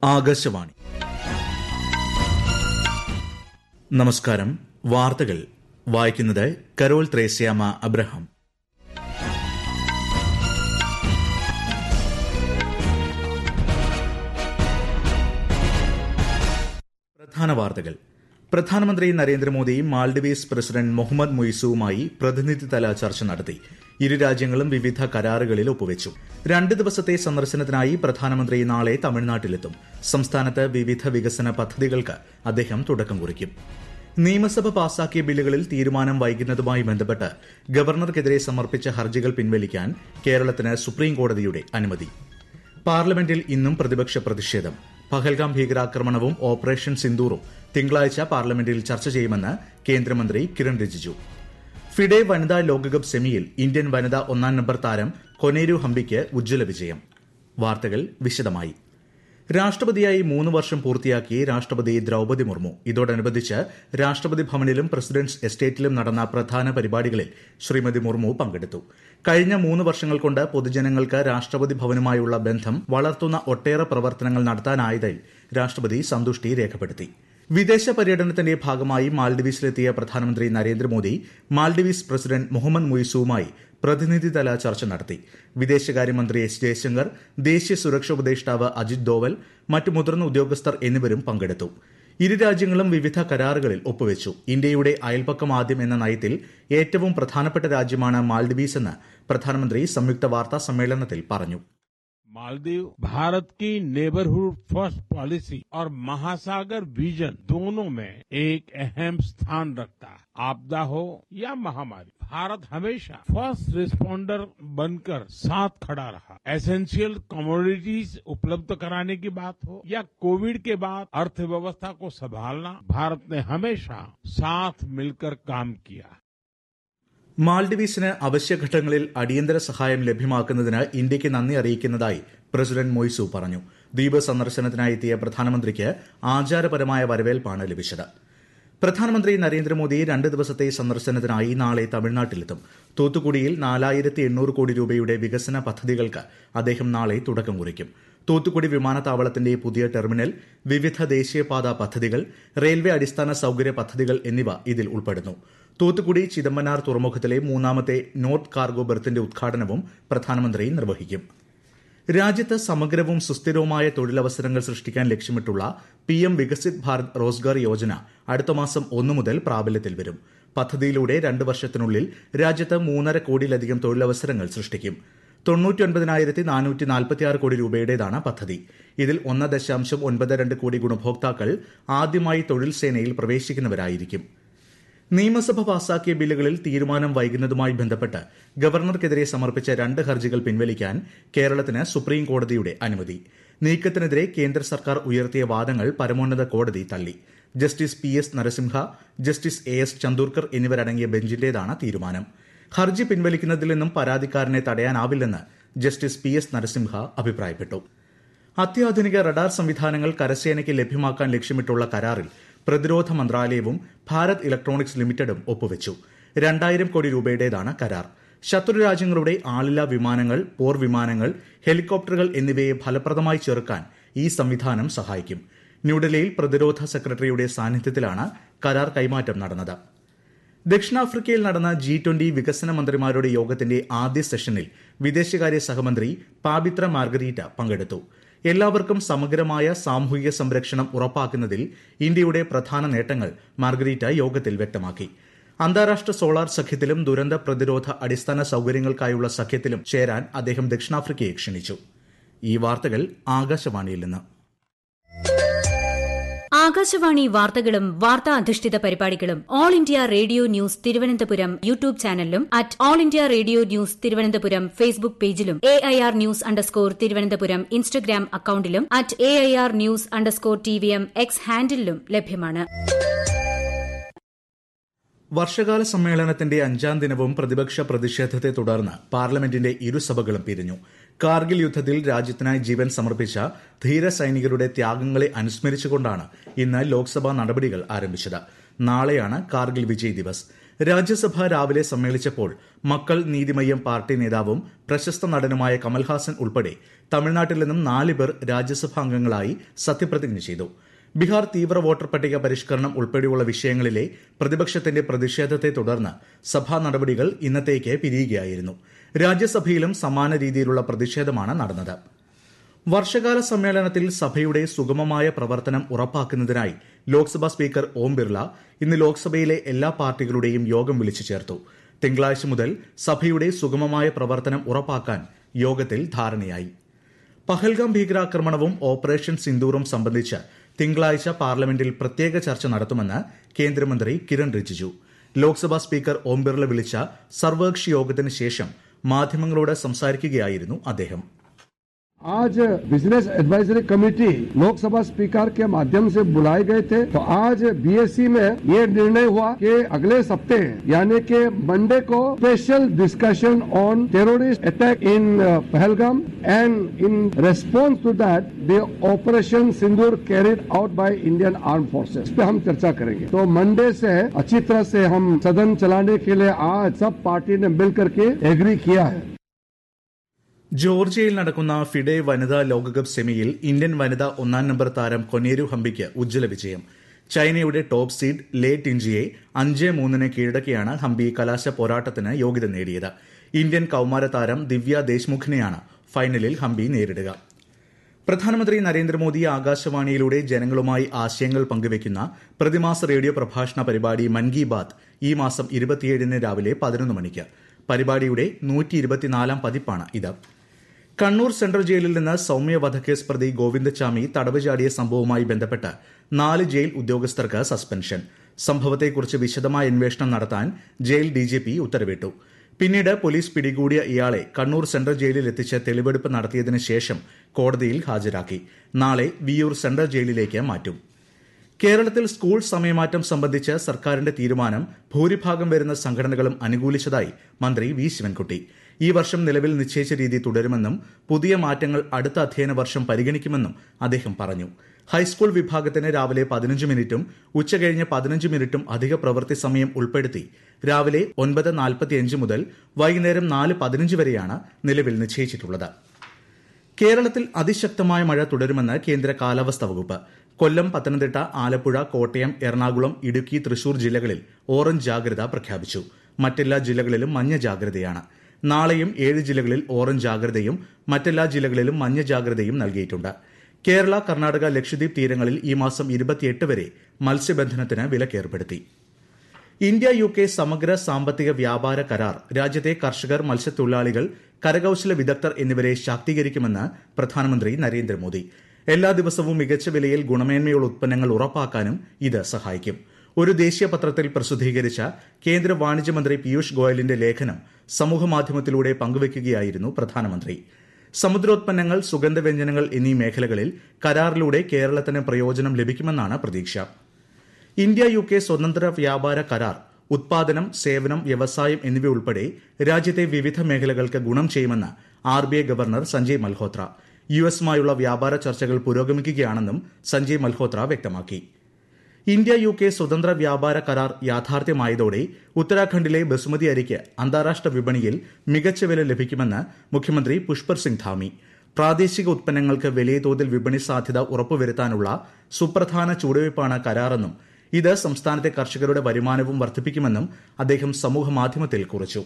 ആകാശവാണി. നമസ്കാരം. വാർത്തകൾ വായിക്കുന്നത് കരോൾ ത്രേസ്യാമ അബ്രഹാം. പ്രധാന വാർത്തകൾ. പ്രധാനമന്ത്രി നരേന്ദ്രമോദി മാൽഡീവ്സ് പ്രസിഡന്റ് മുഹമ്മദ് മുയിസുവുമായി പ്രതിനിധിതല ചർച്ച നടത്തി. ഇരു രാജ്യങ്ങളും വിവിധ കരാറുകളിൽ ഒപ്പുവച്ചു. 2 ദിവസത്തെ സന്ദർശനത്തിനായി പ്രധാനമന്ത്രി നാളെ തമിഴ്നാട്ടിലെത്തും. സംസ്ഥാനത്ത് വിവിധ വികസന പദ്ധതികൾക്ക് അദ്ദേഹം തുടക്കം കുറിക്കും. നിയമസഭ പാസാക്കിയ ബില്ലുകളിൽ തീരുമാനം വൈകുന്നതുമായി ബന്ധപ്പെട്ട് ഗവർണർക്കെതിരെ സമർപ്പിച്ച ഹർജികൾ പിൻവലിക്കാൻ കേരളത്തിന് സുപ്രീംകോടതിയുടെ അനുമതി. പാർലമെന്റിൽ ഇന്നും പ്രതിപക്ഷ പ്രതിഷേധം. പഹൽഗാം ഭീകരാക്രമണവും ഓപ്പറേഷൻ സിന്ദൂറും തിങ്കളാഴ്ച പാർലമെന്റിൽ ചർച്ച ചെയ്യുമെന്ന് കേന്ദ്രമന്ത്രി കിരൺ റിജിജു. ഫിഡെ വനിതാ ലോകകപ്പ് സെമിയിൽ ഇന്ത്യൻ വനിതാ 1-ാം നമ്പർ താരം കൊനേരു ഹംപിക്ക് ഉജ്ജ്വല വിജയം. വാർത്തകൾ വിശദമായി. രാഷ്ട്രപതിയായി 3 വർഷം പൂർത്തിയാക്കി രാഷ്ട്രപതി ദ്രൌപദി മുർമു. ഇതോടനുബന്ധിച്ച് രാഷ്ട്രപതി ഭവനിലും പ്രസിഡന്റ്സ് എസ്റ്റേറ്റിലും നടന്ന പ്രധാന പരിപാടികളിൽ ശ്രീമതി മുർമു പങ്കെടുത്തു. കഴിഞ്ഞ 3 വർഷങ്ങൾ കൊണ്ട് പൊതുജനങ്ങൾക്ക് രാഷ്ട്രപതി ഭവനുമായുള്ള ബന്ധം വളർത്തുന്ന ഒട്ടേറെ പ്രവർത്തനങ്ങൾ നടത്താനായതിൽ രാഷ്ട്രപതി സന്തുഷ്ടി രേഖപ്പെടുത്തി. വിദേശ പര്യടനത്തിന്റെ ഭാഗമായി മാൽഡീവ്സിലെത്തിയ പ്രധാനമന്ത്രി നരേന്ദ്രമോദി മാൽഡീവ്സ് പ്രസിഡന്റ് മുഹമ്മദ് മുയിസുവുമായി പ്രതിനിധിതല ചർച്ച നടത്തി. വിദേശകാര്യമന്ത്രി എസ് ജയശങ്കർ, ദേശീയ സുരക്ഷാ ഉപദേഷ്ടാവ് അജിത് ഡോവൽ, മറ്റ് മുതിർന്ന ഉദ്യോഗസ്ഥർ എന്നിവരും പങ്കെടുത്തു. ഇരു രാജ്യങ്ങളും വിവിധ കരാറുകളിൽ ഒപ്പുവച്ചു. ഇന്ത്യയുടെ അയൽപക്കം ആദ്യം എന്ന നയത്തിൽ ഏറ്റവും പ്രധാനപ്പെട്ട രാജ്യമാണ് മാൽഡീവ്സ് എന്ന് പ്രധാനമന്ത്രി സംയുക്ത വാർത്താ സമ്മേളനത്തിൽ പറഞ്ഞു. मालदीव भारत की नेबरहुड फर्स्ट पॉलिसी और महासागर विजन दोनों में एक अहम स्थान रखता है. आपदा हो या महामारी, भारत हमेशा फर्स्ट रिस्पॉन्डर बनकर साथ खड़ा रहा. एसेंशियल कमोडिटीज उपलब्ध कराने की बात हो या कोविड के बाद अर्थव्यवस्था को संभालना, भारत ने हमेशा साथ मिलकर काम किया. മാൽഡീവ്സിന് അവശ്യഘട്ടങ്ങളിൽ അടിയന്തര സഹായം ലഭ്യമാക്കുന്നതിന് ഇന്ത്യയ്ക്ക് നന്ദി അറിയിക്കുന്നതായി പ്രസിഡന്റ് മൊയ്സു പറഞ്ഞു. ദ്വീപ് സന്ദർശനത്തിനായി എത്തിയ പ്രധാനമന്ത്രിക്ക് ആചാരപരമായ വരവേൽപ്പാണ് ലഭിച്ചത്. പ്രധാനമന്ത്രി നരേന്ദ്രമോദി 2 ദിവസത്തെ സന്ദർശനത്തിനായി നാളെ തമിഴ്നാട്ടിലെത്തും. തൂത്തുക്കുടിയിൽ 4800 കോടി രൂപയുടെ വികസന പദ്ധതികൾക്ക് അദ്ദേഹം നാളെ തുടക്കം കുറിക്കും. തൂത്തുക്കുടി വിമാനത്താവളത്തിന്റെ പുതിയ ടെർമിനൽ, വിവിധ ദേശീയപാത പദ്ധതികൾ, റെയിൽവേ അടിസ്ഥാന സൌകര്യ പദ്ധതികൾ എന്നിവ ഇതിൽ ഉൾപ്പെടുന്നു. തൂത്തുക്കുടി ചിദംബനാർ തുറമുഖത്തിലെ 3ാമത്തെ നോർത്ത് കാർഗോ ബെർത്തിന്റെ ഉദ്ഘാടനവും പ്രധാനമന്ത്രി നിർവഹിക്കും. രാജ്യത്ത് സമഗ്രവും സുസ്ഥിരവുമായ തൊഴിലവസരങ്ങൾ സൃഷ്ടിക്കാൻ ലക്ഷ്യമിട്ടുള്ള PM വികസിത് ഭാരത് റോസ്ഗാർ യോജന അടുത്ത മാസം 1 മുതൽ പ്രാബല്യത്തിൽ വരും. പദ്ധതിയിലൂടെ 2 വർഷത്തിനുള്ളിൽ രാജ്യത്ത് 3.5 കോടിയിലധികം തൊഴിലവസരങ്ങൾ സൃഷ്ടിക്കും. 99,446 കോടി രൂപയുടേതാണ് പദ്ധതി. ഇതിൽ 1.92 കോടി ഗുണഭോക്താക്കൾ ആദ്യമായി തൊഴിൽ സേനയിൽ പ്രവേശിക്കുന്നവരായിരിക്കും. നിയമസഭ പാസാക്കിയ ബില്ലുകളിൽ തീരുമാനം വൈകുന്നതുമായി ബന്ധപ്പെട്ട് ഗവർണർക്കെതിരെ സമർപ്പിച്ച 2 ഹർജികൾ പിൻവലിക്കാൻ കേരളത്തിന് സുപ്രീംകോടതിയുടെ അനുമതി. നീക്കത്തിനെതിരെ കേന്ദ്ര സർക്കാർ ഉയർത്തിയ വാദങ്ങൾ പരമോന്നത കോടതി തള്ളി. Justice PS Narasimha, justice AS Chandurkar എന്നിവരടങ്ങിയ ബെഞ്ചിന്റേതാണ് തീരുമാനം. ഹർജി പിൻവലിക്കുന്നതിൽ നിന്നും പരാതിക്കാരനെ തടയാനാവില്ലെന്ന് ജസ്റ്റിസ് PS നരസിംഹ അഭിപ്രായപ്പെട്ടു. അത്യാധുനിക റഡാർ സംവിധാനങ്ങൾ കരസേനയ്ക്ക് ലഭ്യമാക്കാൻ ലക്ഷ്യമിട്ടുള്ള കരാറിൽ പ്രതിരോധ മന്ത്രാലയവും ഭാരത് ഇലക്ട്രോണിക്സ് ലിമിറ്റഡും ഒപ്പുവച്ചു. 2000 കോടി രൂപയുടേതാണ് കരാർ. ശത്രു രാജ്യങ്ങളുടെ ആളില്ലാ വിമാനങ്ങൾ, പോർവിമാനങ്ങൾ, ഹെലികോപ്റ്ററുകൾ എന്നിവയെ ഫലപ്രദമായി ചെറുക്കാൻ ഈ സംവിധാനം സഹായിക്കും. ന്യൂഡൽഹിയിൽ പ്രതിരോധ സെക്രട്ടറിയുടെ സാന്നിധ്യത്തിലാണ് കരാർ കൈമാറ്റം നടന്നത്. ദക്ഷിണാഫ്രിക്കയിൽ നടന്ന G20 വികസന മന്ത്രിമാരുടെ യോഗത്തിന്റെ ആദ്യ സെഷനിൽ വിദേശകാര്യ സഹമന്ത്രി പാബിത്ര മാർഗരീറ്റ പങ്കെടുത്തു. എല്ലാവർക്കും സമഗ്രമായ സാമൂഹിക സംരക്ഷണം ഉറപ്പാക്കുന്നതിൽ ഇന്ത്യയുടെ പ്രധാന നേട്ടങ്ങൾ മാർഗരീറ്റ യോഗത്തിൽ വ്യക്തമാക്കി. അന്താരാഷ്ട്ര സോളാർ സഖ്യത്തിലും ദുരന്ത പ്രതിരോധ അടിസ്ഥാന സൌകര്യങ്ങൾക്കായുള്ള സഖ്യത്തിലും ചേരാൻ അദ്ദേഹം ദക്ഷിണാഫ്രിക്കയെ ക്ഷണിച്ചു. ഈ വാർത്തകൾ ആകാശവാണിയിൽ നിന്ന്. ആകാശവാണി വാർത്തകളും വാർത്താ അധിഷ്ഠിത പരിപാടികളും All India Radio news Thiruvananthapuram YouTube ചാനലിലും @All India Radio news Thiruvananthapuram Facebook പേജിലും AIR ന്യൂസ് തിരുവനന്തപുരം ഇൻസ്റ്റഗ്രാം അക്കൌണ്ടിലും @AIR ന്യൂസ് TVM X ഹാൻഡിലും ലഭ്യമാണ്. വർഷകാല സമ്മേളനത്തിന്റെ 5ാം ദിനവും പ്രതിപക്ഷ പ്രതിഷേധത്തെ തുടർന്ന് പാർലമെന്റിന്റെ ഇരുസഭകളും പിരിഞ്ഞു. കാർഗിൽ യുദ്ധത്തിൽ രാജ്യത്തിനായി ജീവൻ സമർപ്പിച്ച ധീര സൈനികരുടെ ത്യാഗങ്ങളെ അനുസ്മരിച്ചുകൊണ്ടാണ് ഇന്ന് ലോക്സഭാ നടപടികൾ ആരംഭിച്ചത്. നാളെയാണ് കാർഗിൽ വിജയ് ദിവസ്. രാജ്യസഭ രാവിലെ സമ്മേളിച്ചപ്പോൾ മക്കൾ നീതിമയ്യം പാർട്ടി നേതാവും പ്രശസ്ത നടനുമായ കമൽഹാസൻ ഉൾപ്പെടെ തമിഴ്നാട്ടിൽ നിന്നും 4 പേർ രാജ്യസഭാ അംഗങ്ങളായി സത്യപ്രതിജ്ഞ ചെയ്തു. ബീഹാർ തീവ്ര വോട്ടർ പട്ടിക പരിഷ്കരണം ഉൾപ്പെടെയുള്ള വിഷയങ്ങളിലെ പ്രതിപക്ഷത്തിന്റെ പ്രതിഷേധത്തെ തുടർന്ന് സഭാ നടപടികൾ ഇന്നത്തേക്ക് പിരിയുകയായിരുന്നു. രാജ്യസഭയിലും സമാന രീതിയിലുള്ള പ്രതിഷേധമാണ് നടന്നത്. വർഷകാല സമ്മേളനത്തിൽ സഭയുടെ സുഗമമായ പ്രവർത്തനം ഉറപ്പാക്കുന്നതിനായി ലോക്സഭാ സ്പീക്കർ ഓം ബിർള ഇന്ന് ലോക്സഭയിലെ എല്ലാ പാർട്ടികളുടെയും യോഗം വിളിച്ചു ചേർത്തു. തിങ്കളാഴ്ച മുതൽ സഭയുടെ സുഗമമായ പ്രവർത്തനം ഉറപ്പാക്കാൻ യോഗത്തിൽ ധാരണയായി. പഹൽഗാം ഭീകരാക്രമണവും ഓപ്പറേഷൻ സിന്ദൂറും സംബന്ധിച്ച് തിങ്കളാഴ്ച പാർലമെന്റിൽ പ്രത്യേക ചർച്ച നടത്തുമെന്ന് കേന്ദ്രമന്ത്രി കിരൺ റിജിജു. ലോക്സഭാ സ്പീക്കർ ഓം ബിർള വിളിച്ച സർവകക്ഷി യോഗത്തിന് ശേഷം മാധ്യമങ്ങളോട് സംസാരിക്കുകയായിരുന്നു അദ്ദേഹം. आज business advisory committee Lok Sabha speaker के माध्यम से बुलाए गए थे, तो आज बीएससी में ये निर्णय हुआ कि अगले सप्ताह यानी कि मंडे को special discussion on terrorist attack in Pahalgam and in response to that the operation Sindoor carried out by Indian arm forces, इस पे हम चर्चा करेंगे. तो मंडे से अच्छी तरह से हम सदन चलाने के लिए आज सब पार्टी ने मिल करके एग्री किया है. ജോർജിയയിൽ നടക്കുന്ന ഫിഡെ വനിതാ ലോകകപ്പ് സെമിയിൽ ഇന്ത്യൻ വനിതാ 1-ാം നമ്പർ താരം കൊനേരു ഹംപിക്ക് ഉജ്ജ്വല വിജയം. ചൈനയുടെ ടോപ്പ് സീഡ് ലേ ടിൻജിയെ 5-3 കീഴടക്കിയാണ് ഹംപി കലാശ പോരാട്ടത്തിന് യോഗ്യത നേടിയത്. ഇന്ത്യൻ കൌമാര താരം ദിവ്യ ദേശ്മുഖിനെയാണ് ഫൈനലിൽ ഹംപി നേരിടുക. പ്രധാനമന്ത്രി നരേന്ദ്രമോദി ആകാശവാണിയിലൂടെ ജനങ്ങളുമായി ആശയങ്ങൾ പങ്കുവയ്ക്കുന്ന പ്രതിമാസ റേഡിയോ പ്രഭാഷണ പരിപാടി മൻ കി ബാത്ത് ഈ മാസം 27 രാവിലെ 11 മണിക്ക്. പരിപാടിയുടെ 124-ാം പതിപ്പാണ് ഇത്. കണ്ണൂർ സെൻട്രൽ ജയിലിൽ നിന്ന് സൌമ്യ വധക്കേസ് പ്രതി ഗോവിന്ദച്ചാമി തടവ് ചാടിയ സംഭവവുമായി ബന്ധപ്പെട്ട് 4 ജയിൽ ഉദ്യോഗസ്ഥർക്ക് സസ്പെൻഷൻ. സംഭവത്തെക്കുറിച്ച് വിശദമായ അന്വേഷണം നടത്താൻ ജയിൽ ഡിജിപി ഉത്തരവിട്ടു. പിന്നീട് പോലീസ് പിടികൂടിയ ഇയാളെ കണ്ണൂർ സെൻട്രൽ ജയിലിൽ എത്തിച്ച് തെളിവെടുപ്പ് നടത്തിയതിനു ശേഷം കോടതിയിൽ ഹാജരാക്കി. നാളെ വിയ്യൂർ സെൻട്രൽ ജയിലിലേക്ക് മാറ്റും. കേരളത്തിൽ സ്കൂൾ സമയമാറ്റം സംബന്ധിച്ച് സർക്കാരിന്റെ തീരുമാനം ഭൂരിഭാഗം വരുന്ന സംഘടനകളും അനുകൂലിച്ചതായി മന്ത്രി വി ശിവൻകുട്ടി. ഈ വർഷം നിലവിൽ നിശ്ചയിച്ച രീതി തുടരുമെന്നും പുതിയ മാറ്റങ്ങൾ അടുത്ത അധ്യയന വർഷം പരിഗണിക്കുമെന്നും അദ്ദേഹം പറഞ്ഞു. ഹൈസ്കൂൾ വിഭാഗത്തിന് രാവിലെ 15 മിനിറ്റും ഉച്ചകഴിഞ്ഞ് 15 മിനിറ്റും അധിക പ്രവൃത്തി സമയം ഉൾപ്പെടുത്തി രാവിലെ 9:45 മുതൽ വൈകുന്നേരം 4:15 വരെയാണ് നിലവിൽ നിശ്ചയിച്ചിട്ടുള്ളത്. കേരളത്തിൽ അതിശക്തമായ മഴ തുടരുമെന്ന് കേന്ദ്ര കാലാവസ്ഥാ വകുപ്പ്. കൊല്ലം, പത്തനംതിട്ട, ആലപ്പുഴ, കോട്ടയം, എറണാകുളം, ഇടുക്കി, തൃശൂർ ജില്ലകളിൽ ഓറഞ്ച് ജാഗ്രത പ്രഖ്യാപിച്ചു. മറ്റെല്ലാ ജില്ലകളിലും മഞ്ഞ ജാഗ്രതയാണ്. നാളെയും 7 ജില്ലകളിൽ ഓറഞ്ച് ജാഗ്രതയും മറ്റെല്ലാ ജില്ലകളിലും മഞ്ഞ ജാഗ്രതയും നൽകിയിട്ടുണ്ട്. കേരള, കർണാടക, ലക്ഷദ്വീപ് തീരങ്ങളിൽ ഈ മാസം 28 വരെ മത്സ്യബന്ധനത്തിന് വിലക്കേർപ്പെടുത്തി. ഇന്ത്യ UK സമഗ്ര സാമ്പത്തിക വ്യാപാര കരാർ രാജ്യത്തെ കർഷകർ, മത്സ്യത്തൊഴിലാളികൾ, കരകൌശല വിദഗ്ധർ എന്നിവരെ ശാക്തീകരിക്കുമെന്ന് പ്രധാനമന്ത്രി നരേന്ദ്രമോദി. എല്ലാ ദിവസവും മികച്ച വിലയിൽ ഗുണമേന്മയുള്ള ഉത്പന്നങ്ങൾ ഉറപ്പാക്കാനും ഇത് സഹായിക്കും. ഒരു ദേശീയ പത്രത്തിൽ പ്രസിദ്ധീകരിച്ച കേന്ദ്ര വാണിജ്യമന്ത്രി പീയൂഷ് ഗോയലിന്റെ ലേഖനം സമൂഹമാധ്യമത്തിലൂടെ പങ്കുവയ്ക്കുകയായിരുന്നു പ്രധാനമന്ത്രി. സമുദ്രോത്പന്നങ്ങൾ, സുഗന്ധവ്യഞ്ജനങ്ങൾ എന്നീ മേഖലകളിൽ കരാറിലൂടെ കേരളത്തിന് പ്രയോജനം ലഭിക്കുമെന്നാണ് പ്രതീക്ഷ. ഇന്ത്യ UK സ്വതന്ത്ര വ്യാപാര കരാർ ഉത്പാദനം, സേവനം, വ്യവസായം എന്നിവയുൾപ്പെടെ രാജ്യത്തെ വിവിധ മേഖലകൾക്ക് ഗുണം ചെയ്യുമെന്ന് RBI ഗവർണർ സഞ്ജയ് മൽഹോത്ര. യുഎസുമായുള്ള വ്യാപാര ചർച്ചകൾ പുരോഗമിക്കുകയാണെന്നും സഞ്ജയ് മൽഹോത്ര വ്യക്തമാക്കി. ഇന്ത്യ UK സ്വതന്ത്ര വ്യാപാര കരാർ യാഥാർത്ഥ്യമായതോടെ ഉത്തരാഖണ്ഡിലെ ബസുമതി അരിക്ക് അന്താരാഷ്ട്ര വിപണിയിൽ മികച്ച വില ലഭിക്കുമെന്ന് മുഖ്യമന്ത്രി പുഷ്പർ സിംഗ് ധാമി. പ്രാദേശിക ഉത്പന്നങ്ങൾക്ക് വലിയ തോതിൽ വിപണി സാധ്യത ഉറപ്പുവരുത്താനുള്ള സുപ്രധാന ചുവടുവയ്പ്പാണ് കരാറെന്നും ഇത് സംസ്ഥാനത്തെ കർഷകരുടെ വരുമാനവും വർദ്ധിപ്പിക്കുമെന്നും അദ്ദേഹം സമൂഹമാധ്യമത്തിൽ കുറിച്ചു.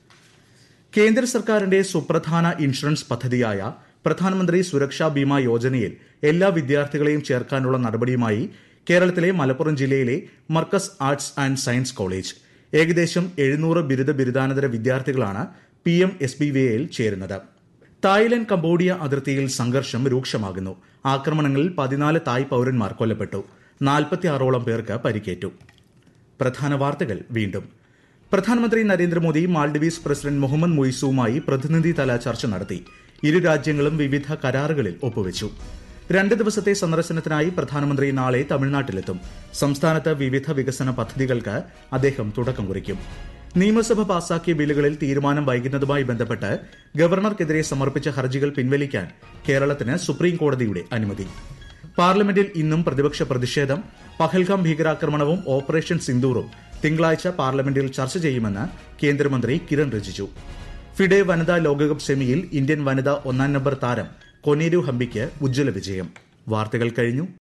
കേന്ദ്ര സർക്കാരിന്റെ സുപ്രധാന ഇൻഷുറൻസ് പദ്ധതിയായ പ്രധാനമന്ത്രി സുരക്ഷാ ബീമാ യോജനയിൽ എല്ലാ വിദ്യാർത്ഥികളെയും ചേർക്കാനുള്ള നടപടിയുമായി കേരളത്തിലെ മലപ്പുറം ജില്ലയിലെ Markaz arts and science college. ഏകദേശം 700 ബിരുദാനന്തര വിദ്യാർത്ഥികളാണ് PMSBVAയിൽ ചേരുന്നത്. തായ്ലൻഡ്, കംബോഡിയ അതിർത്തിയിൽ സംഘർഷം രൂക്ഷമാകുന്നു. ആക്രമണങ്ങളിൽ 14 തായ് പൌരന്മാർ കൊല്ലപ്പെട്ടു. 46ഓളം പേർക്ക് പരിക്കേറ്റു. പ്രധാന വാർത്തകൾ വീണ്ടും. പ്രധാനമന്ത്രി നരേന്ദ്രമോദി മാൽഡീവ്സ് പ്രസിഡന്റ് മുഹമ്മദ് മുയിസുവുമായി പ്രതിനിധിതല ചർച്ച നടത്തി. ഇരു രാജ്യങ്ങളും വിവിധ കരാറുകളിൽ ഒപ്പുവച്ചു. 2 ദിവസത്തെ സന്ദർശനത്തിനായി പ്രധാനമന്ത്രി നാളെ തമിഴ്നാട്ടിലെത്തും. സംസ്ഥാനത്ത് വിവിധ വികസന പദ്ധതികൾക്ക് അദ്ദേഹം തുടക്കം കുറിക്കും. നിയമസഭ പാസാക്കിയ ബില്ലുകളിൽ തീരുമാനം വൈകുന്നതുമായി ബന്ധപ്പെട്ട് ഗവർണർക്കെതിരെ സമർപ്പിച്ച ഹർജികൾ പിൻവലിക്കാൻ കേരളത്തിന് സുപ്രീംകോടതിയുടെ അനുമതി. പാർലമെന്റിൽ ഇന്നും പ്രതിപക്ഷ പ്രതിഷേധം. പഹൽഗാം ഭീകരാക്രമണവും ഓപ്പറേഷൻ സിന്ദൂറും തിങ്കളാഴ്ച പാർലമെന്റിൽ ചർച്ച ചെയ്യുമെന്ന് കേന്ദ്രമന്ത്രി കിരൺ റിജിജു. ഫിഡെ വനിതാ ലോകകപ്പ് സെമിയിൽ ഇന്ത്യൻ വനിതാ 1 നമ്പർ താരം കൊനേരു ഹംപിക്ക് ഉജ്ജ്വല വിജയം. വാർത്തകൾ കഴിഞ്ഞു.